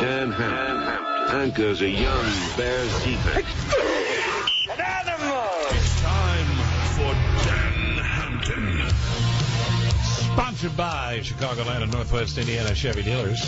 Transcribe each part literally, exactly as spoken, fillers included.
Dan Hampton anchors a young Bears defense. An animal! It's time for Dan Hampton. Sponsored by Chicagoland and Northwest Indiana Chevy Dealers.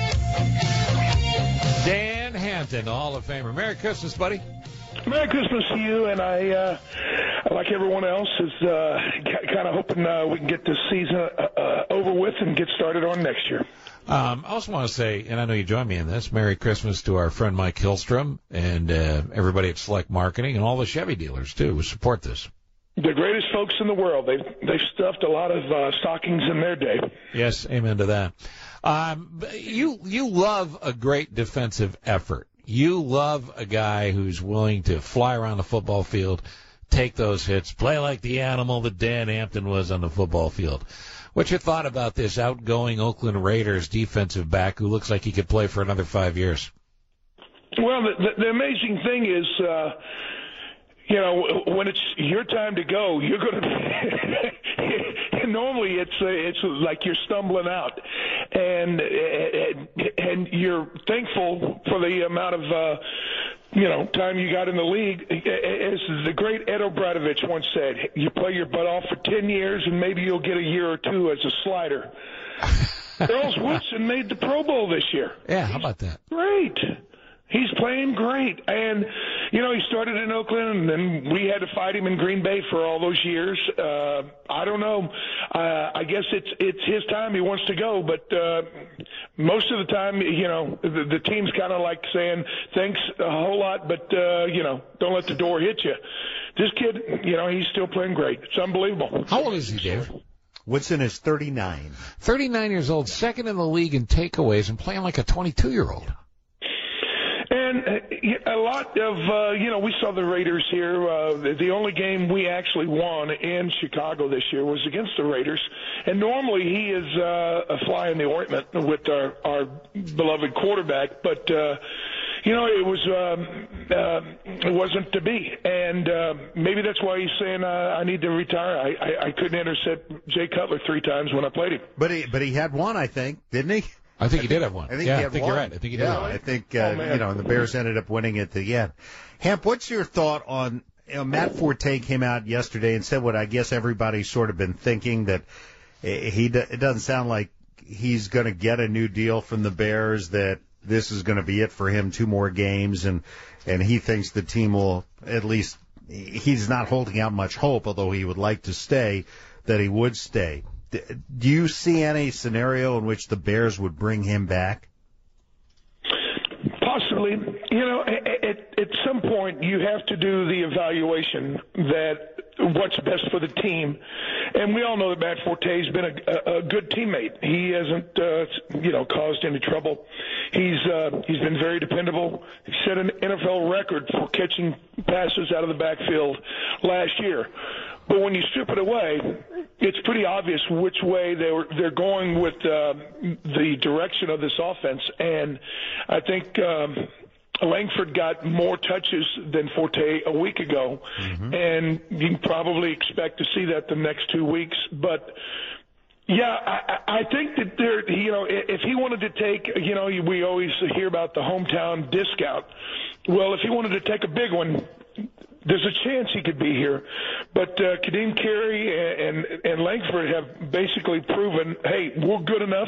Dan Hampton, Hall of Famer. Merry Christmas, buddy. Merry Christmas to you, and I, uh, like everyone else, is uh, kind of hoping uh, we can get this season uh, uh, over with and get started on next year. Um, I also want to say, and I know you join me in this, Merry Christmas to our friend Mike Hillstrom and uh, everybody at Select Marketing and all the Chevy dealers, too, who support this. The greatest folks in the world. They've, they've stuffed a lot of uh, stockings in their day. Yes, amen to that. Um, you you love a great defensive effort. You love a guy who's willing to fly around the football field, take those hits, play like the animal that Dan Hampton was on the football field. What's your thought about this outgoing Oakland Raiders defensive back who looks like he could play for another five years? Well, the, the, the amazing thing is, uh, you know, when it's your time to go, you're going to. Normally, it's uh, it's like you're stumbling out, and and you're thankful for the amount of uh, you know time you got in the league. As the great Ed O'Bradovich once said, you play your butt off for ten years, and maybe you'll get a year or two as a slider. Charles Woodson made the Pro Bowl this year. Yeah, how about that? Great. He's playing great. And, you know, he started in Oakland, and then we had to fight him in Green Bay for all those years. Uh, I don't know. Uh, I guess it's it's his time. He wants to go. But uh, most of the time, you know, the, the team's kind of like saying, thanks a whole lot, but, uh, you know, don't let the door hit you. This kid, you know, he's still playing great. It's unbelievable. How old is he, Dave? Woodson is thirty-nine. thirty-nine years old, second in the league in takeaways, and playing like a twenty-two-year-old. And a lot of, uh, you know, we saw the Raiders here. Uh, the only game we actually won in Chicago this year was against the Raiders. And normally he is uh, a fly in the ointment with our, our beloved quarterback. But, uh, you know, it was um, uh, it wasn't to be. And uh, maybe that's why he's saying uh, I need to retire. I, I, I couldn't intercept Jay Cutler three times when I played him. But he, but he had one, I think, didn't he? I think he did have one. I think yeah, he had I think one. you're right. I think he did. Yeah, have one. I think, uh, oh, you know, and the Bears ended up winning at the end. Hamp, what's your thought on, you know, Matt Forte came out yesterday and said what I guess everybody's sort of been thinking, that he, it doesn't sound like he's going to get a new deal from the Bears, that this is going to be it for him, two more games, and, and he thinks the team will, at least, he's not holding out much hope, although he would like to stay, that he would stay. Do you see any scenario in which the Bears would bring him back? Possibly. You know, at, at some point you have to do the evaluation that what's best for the team. And we all know that Matt Forte has been a, a, a good teammate. He hasn't, uh, you know, caused any trouble. He's uh, he's been very dependable. He set an N F L record for catching passes out of the backfield last year. But when you strip it away, it's pretty obvious which way they were, they're going with uh, the direction of this offense. And I think um, Langford got more touches than Forte a week ago, mm-hmm. and you can probably expect to see that the next two weeks. But yeah, I, I think that there, you know, if he wanted to take, you know, we always hear about the hometown discount. Well, if he wanted to take a big one, there's a chance he could be here. But uh, Kadeem Carey and, and, and Langford have basically proven, hey, we're good enough.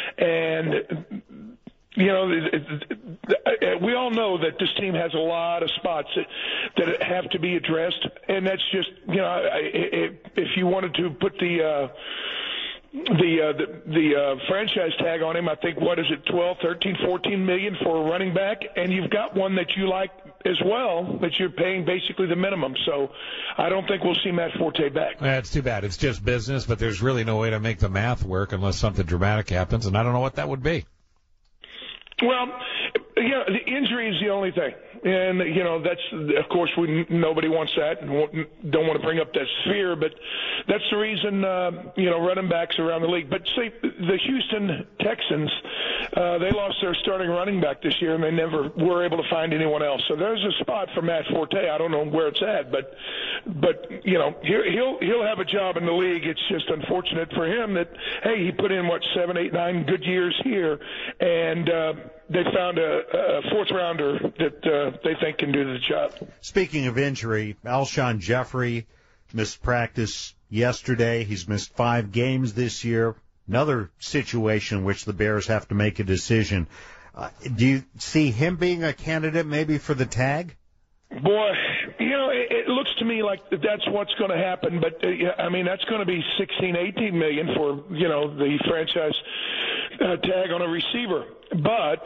And, you know, it, it, it, we all know that this team has a lot of spots that, that have to be addressed. And that's just, you know, I, I, if you wanted to put the uh, the uh, the, the uh, franchise tag on him, I think, what is it, twelve, thirteen, fourteen million for a running back? And you've got one that you like as well, that you're paying basically the minimum. So I don't think we'll see Matt Forte back. That's too bad. It's just business, but there's really no way to make the math work unless something dramatic happens, and I don't know what that would be. Well, you know, the injury is the only thing. and you know that's of course we nobody wants that and don't want to bring up that sphere, but that's the reason uh, you know running backs around the league. But see, the Houston Texans, uh, they lost their starting running back this year, and they never were able to find anyone else. So there's a spot for Matt Forte. I don't know where it's at, but but you know he'll he'll have a job in the league. It's just unfortunate for him that hey, he put in what seven, eight, nine good years here, and uh, they found a, a fourth rounder that uh, they think can do the job. Speaking of injury, Alshon Jeffrey missed practice yesterday. He's missed five games this year. Another situation in which the Bears have to make a decision. Uh, do you see him being a candidate maybe for the tag? Boy, you know, it, it looks to me like that's what's going to happen. But, uh, I mean, that's going to be sixteen, eighteen million for, you know, the franchise uh, tag on a receiver. But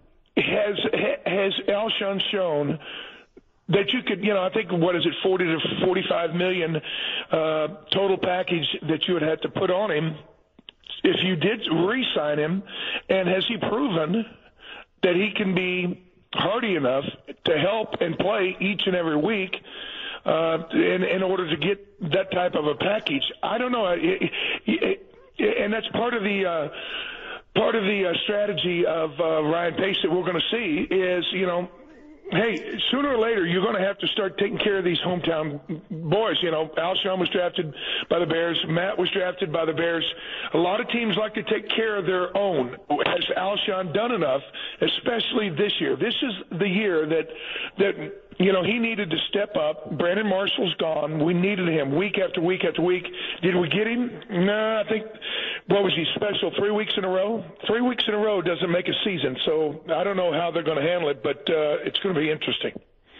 has has Alshon shown that you could, you know, I think, what is it, forty to forty-five million uh, total package that you would have to put on him if you did re-sign him? And has he proven that he can be hardy enough to help and play each and every week uh, in, in order to get that type of a package? I don't know. It, it, it, and that's part of the uh, part of the uh, strategy of uh, Ryan Pace that we're going to see is, you know, hey, sooner or later you're going to have to start taking care of these hometown boys. You know, Alshon was drafted by the Bears. Matt was drafted by the Bears. A lot of teams like to take care of their own. Has Alshon done enough, especially this year? This is the year that, that you know, he needed to step up. Brandon Marshall's gone. We needed him week after week after week. Did we get him? No, I think, what was he, special three weeks in a row? Three weeks in a row doesn't make a season, so I don't know how they're going to handle it, but uh, it's going to be interesting.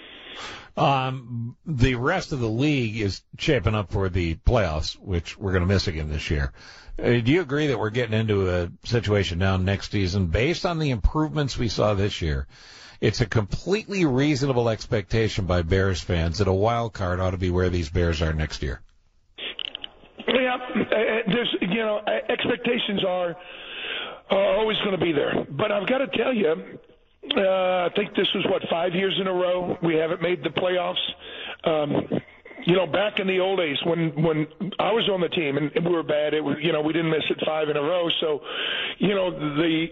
Um, the rest of the league is shaping up for the playoffs, which we're going to miss again this year. Uh, do you agree that we're getting into a situation now next season, based on the improvements we saw this year? It's a completely reasonable expectation by Bears fans that a wild card ought to be where these Bears are next year. Yeah, there's, you know, expectations are uh, always going to be there. But I've got to tell you, uh, I think this was, what, five years in a row we haven't made the playoffs. Um, you know, back in the old days when, when I was on the team and, and we were bad, it was, you know, we didn't miss it five in a row. So, you know, the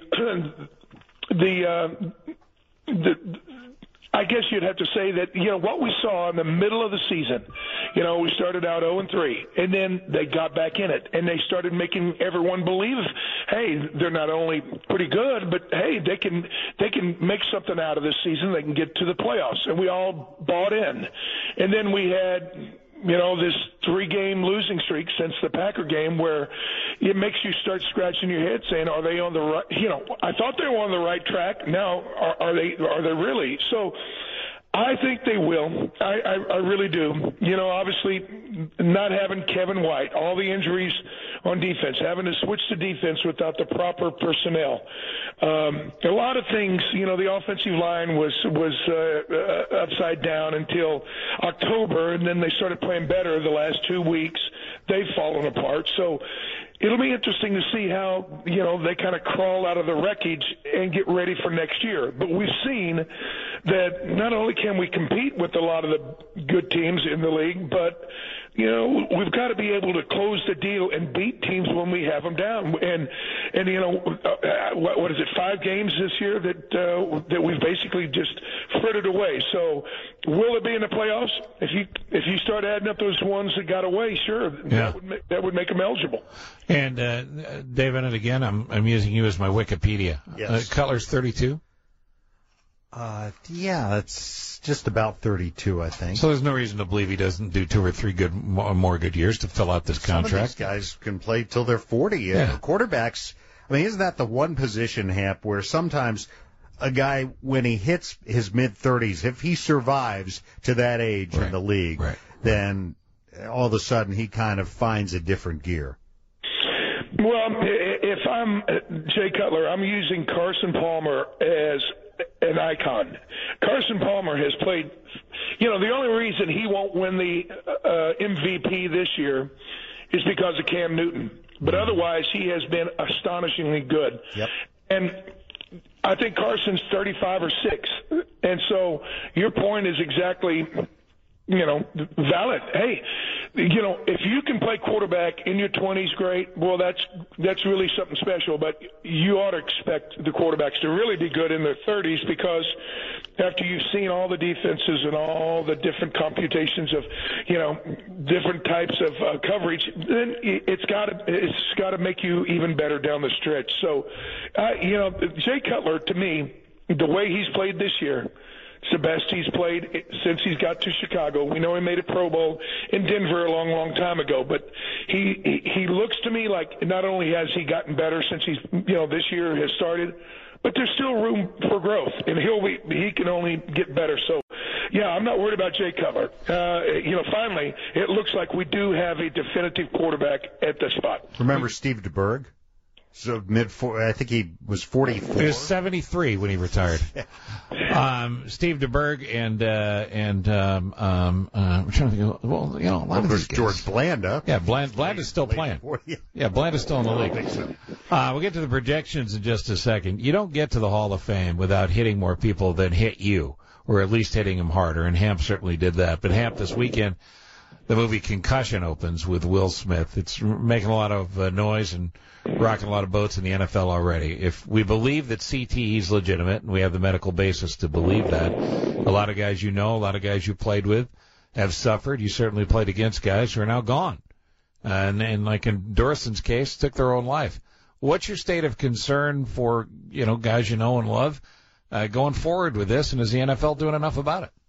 the uh, the I guess you'd have to say that, you know, what we saw in the middle of the season, you know, we started out oh and three, and then they got back in it, and they started making everyone believe, hey, they're not only pretty good, but, hey, they can they can make something out of this season. They can get to the playoffs, and we all bought in. And then we had, you know, this three-game losing streak since the Packer game where it makes you start scratching your head saying, are they on the right, you know, I thought they were on the right track. Now, are, are they are they really? So I think they will. I, I, I really do. You know, obviously not having Kevin White, all the injuries on defense, having to switch to defense without the proper personnel. Um, a lot of things, you know, the offensive line was was uh, uh, upside down until October, and then they started playing better the last two weeks. They've fallen apart. So it'll be interesting to see how, you know, they kind of crawl out of the wreckage and get ready for next year. But we've seen that not only can we compete with a lot of the good teams in the league, but, you know, we've got to be able to close the deal and beat teams when we have them down. And, and you know, uh, what, what is it, five games this year that uh, that we've basically just frittered away. So will it be in the playoffs? If you if you start adding up those ones that got away, sure, yeah. that would make, that would make them eligible. And, uh, David, and again, I'm, I'm using you as my Wikipedia. Yes. Uh, Cutler's thirty-two? Uh, yeah, it's just about thirty-two, I think. So there's no reason to believe he doesn't do two or three good, more good years to fill out this Some contract. of these guys can play till they're forty. Yeah. Quarterbacks, I mean, isn't that the one position, Hamp, where sometimes a guy, when he hits his mid-thirties, if he survives to that age Right. in the league, Right. then all of a sudden he kind of finds a different gear. Well, if I'm Jay Cutler, I'm using Carson Palmer as an icon. Carson Palmer has played, you know, the only reason he won't win the uh, M V P this year is because of Cam Newton. But otherwise, he has been astonishingly good. Yep. And I think Carson's thirty-five or six. And so your point is exactly, you know, valid. Hey, you know, if you can play quarterback in your twenties, great. Well, that's that's really something special. But you ought to expect the quarterbacks to really be good in their thirties, because after you've seen all the defenses and all the different computations of, you know, different types of uh, coverage, then it's got to it's got to make you even better down the stretch. So, uh, you know, Jay Cutler, to me, the way he's played this year, it's the best he's played since he's got to Chicago. We know he made a Pro Bowl in Denver a long, long time ago, but he he, he looks to me like not only has he gotten better since he's, you know, this year has started, but there's still room for growth, and he'll be, he can only get better. So, yeah, I'm not worried about Jay Cutler. Uh, you know, finally, it looks like we do have a definitive quarterback at the spot. Remember Steve DeBerg? So mid four, I think he was forty-four. He was seventy-three when he retired. um, Steve DeBerg and uh, and um, um, uh, I'm trying to think. Of, well, you know, a lot well, of these guys. George Blanda. Yeah, Bland, Bland is still playing. Yeah, Bland is still in the league. So. Uh, we'll get to the projections in just a second. You don't get to the Hall of Fame without hitting more people than hit you, or at least hitting them harder. And Hamp certainly did that. But Hamp, this weekend, the movie Concussion opens with Will Smith. It's making a lot of uh, noise and rocking a lot of boats in the N F L already. If we believe that C T E is legitimate, and we have the medical basis to believe that, a lot of guys you know, a lot of guys you played with have suffered. You certainly played against guys who are now gone. Uh, and, and like in Durson's case, took their own life. What's your state of concern for, you know, guys you know and love uh, going forward with this, and is the N F L doing enough about it?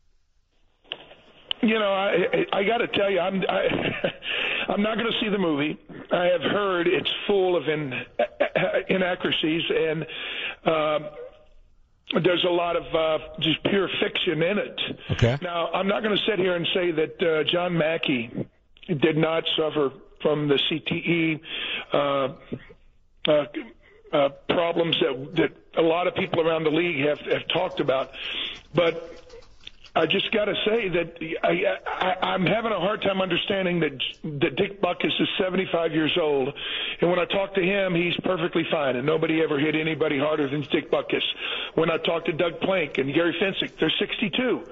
You know, I I, I got to tell you, I'm I, I'm not going to see the movie. I have heard it's full of in, inaccuracies, and uh, there's a lot of uh, just pure fiction in it. Okay. Now, I'm not going to sit here and say that uh, John Mackey did not suffer from the C T E uh, uh, uh, problems that that a lot of people around the league have have talked about, but I just got to say that I, I, I'm having a hard time understanding that, that Dick Butkus is seventy-five years old, and when I talk to him, he's perfectly fine, and nobody ever hit anybody harder than Dick Butkus. When I talk to Doug Plank and Gary Fensick, they're sixty-two,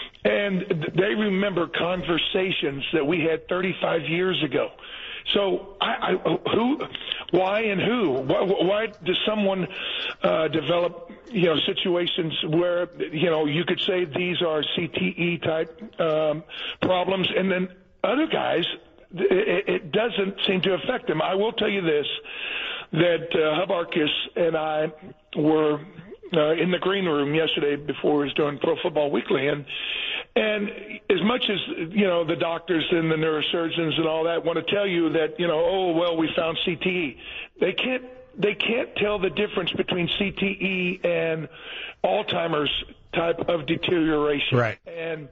and they remember conversations that we had thirty-five years ago. So, I, I, who, why, and who? Why, why does someone uh, develop, you know, situations where, you know, you could say these are C T E type um, problems, and then other guys, it, it doesn't seem to affect them. I will tell you this: that uh, Hub Arkus and I were uh, in the green room yesterday before we was doing Pro Football Weekly, and. And as much as, you know, the doctors and the neurosurgeons and all that want to tell you that, you know, oh, well, we found C T E, they can't they can't tell the difference between C T E and Alzheimer's type of deterioration. Right. And,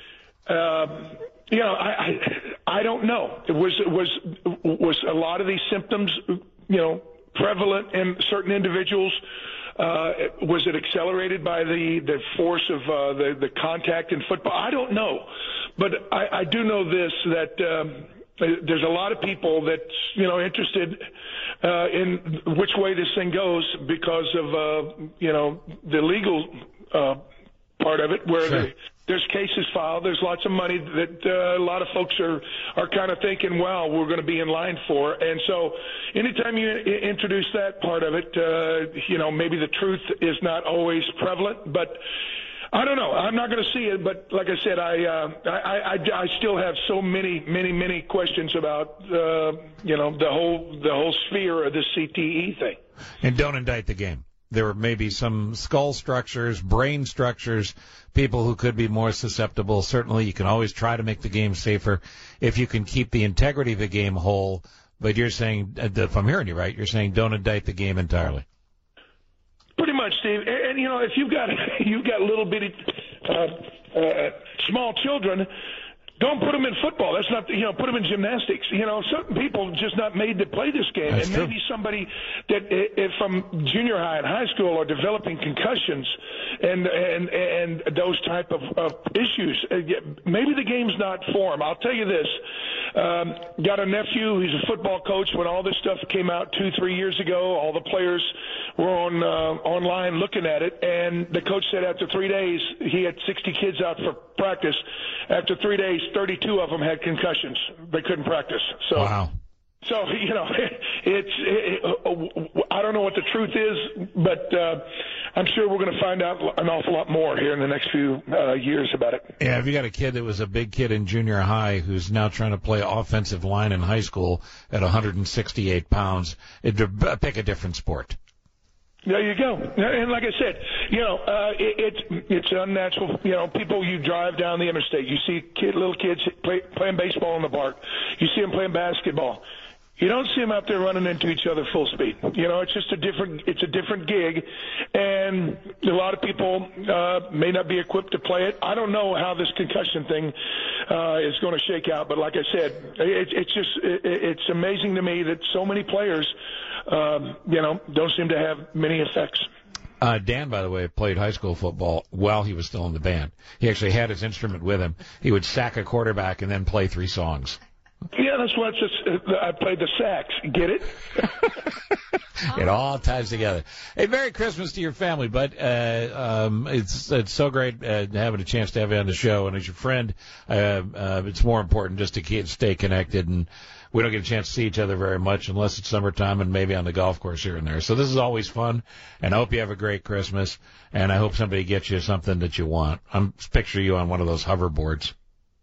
um, you know, I, I I don't know. It was, it was, was a lot of these symptoms, you know, prevalent in certain individuals? Uh, was it accelerated by the, the force of uh, the, the contact in football? I don't know. But I, I do know this, that um, there's a lot of people that's, you know, interested uh, in which way this thing goes because of, uh, you know, the legal uh, part of it, where sure. the, there's cases filed. There's lots of money that uh, a lot of folks are, are kind of thinking, well, we're going to be in line for. And so anytime you I- introduce that part of it, uh, you know, maybe the truth is not always prevalent. But I don't know. I'm not going to see it. But like I said, I, uh, I, I, I still have so many, many, many questions about, uh, you know, the whole the whole sphere of this C T E thing. And don't indict the game. There may be some skull structures, brain structures, people who could be more susceptible. Certainly, you can always try to make the game safer if you can keep the integrity of the game whole. But you're saying, if I'm hearing you right, you're saying don't indict the game entirely. Pretty much, Steve. And, and you know, if you've got you've got little bitty uh, uh, small children, Don't put them in football. That's not, you know, put them in gymnastics. You know, certain people just not made to play this game. That's and true. maybe somebody that if from junior high and high school are developing concussions and and and those type of, of issues. Maybe the game's not for them. I'll tell you this. Um, got a nephew. He's a football coach. When all this stuff came out two, three years ago, all the players were on uh, online looking at it, and the coach said after three days he had sixty kids out for practice. After three days, thirty-two of them had concussions. They couldn't practice. So, wow. So you know, it's it, I don't know what the truth is, but uh, I'm sure we're going to find out an awful lot more here in the next few uh, years about it. Yeah, if you got a kid that was a big kid in junior high who's now trying to play offensive line in high school at one hundred sixty-eight pounds, it'd pick a different sport. There you go. And like I said, you know, uh, it, it's it's unnatural. You know, people, you drive down the interstate, you see kid, little kids play, playing baseball in the park. You see them playing basketball. You don't see them out there running into each other full speed. You know, it's just a different, it's a different gig, and a lot of people uh, may not be equipped to play it. I don't know how this concussion thing uh, is going to shake out, but like I said, it, it's just, it, it's amazing to me that so many players, um, you know, don't seem to have many effects. Uh, Dan, by the way, played high school football while he was still in the band. He actually had his instrument with him. He would sack a quarterback and then play three songs. Yeah, that's what it's just, uh, I played the sax. Get it? It all ties together. Hey, Merry Christmas to your family, bud. Uh, um, it's it's so great uh, having a chance to have you on the show. And as your friend, uh, uh, it's more important just to keep, stay connected. And we don't get a chance to see each other very much unless it's summertime and maybe on the golf course here and there. So this is always fun. And I hope you have a great Christmas. And I hope somebody gets you something that you want. I'm picturing you on one of those hoverboards.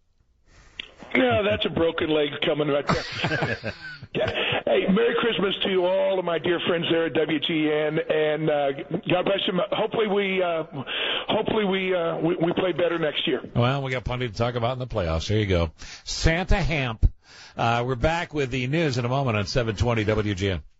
Yeah, that's a broken leg coming right there. Hey, Merry Christmas to you all of my dear friends there at W G N, and uh, God bless you. Hopefully we, uh, hopefully we, uh, we we play better next year. Well, we got plenty to talk about in the playoffs. There you go, Santa Hamp. Uh, we're back with the news in a moment on seven twenty W G N.